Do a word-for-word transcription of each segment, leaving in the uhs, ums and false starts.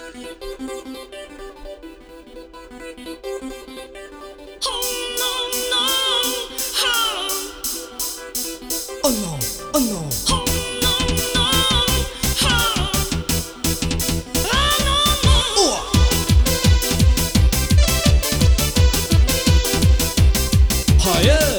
Oh no, oh no. Hayır.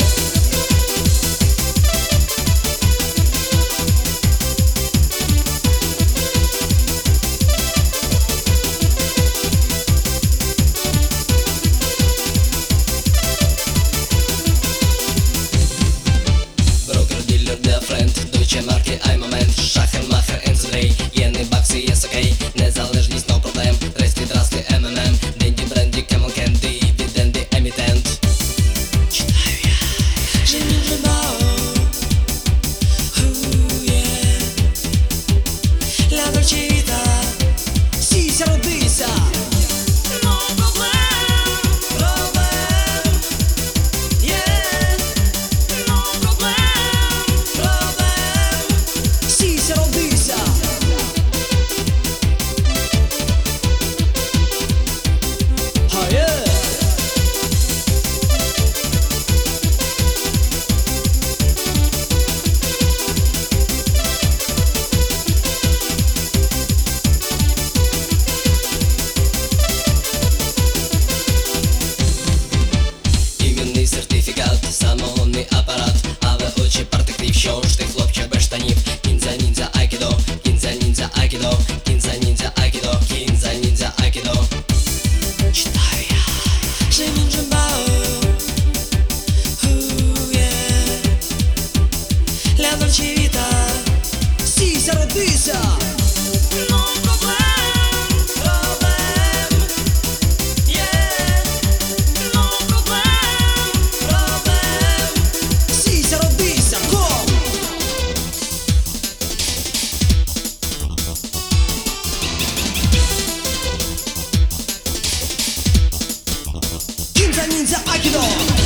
Broker, dealer, dear friend, Deutsche Marke, iMoment, Schacher, Macher, N C D, Jeny, Baxy, jest okej, niezależność, no problem, Resty, Drasty, M M M, Dandy, Brandy, Camel Candy, Dividendy, Emitent. Czytаю ja, że nie wybało. Ooh, yeah. La Dolce Vita, si se lo pisa. No problem, problem, yeah. No problem, problem, si se lo pisa. Hayır. Іменний сертифікат, самогонний апарат, але очі партикти, що ж ти, хлопче, без штанів. Кінза, ніндзя, айкідо, кінза, ніндзя, айкідо, кінза, ніндзя, айкідо, кінза, ніндзя, айкідо. Czytаю ja, że nie wybało. Ooh, yeah. La Dolce Vita, si se lo pisa. No problem, problem, yeah. No problem, problem, si se lo pisa. Come? Kinza, ninja, aikido.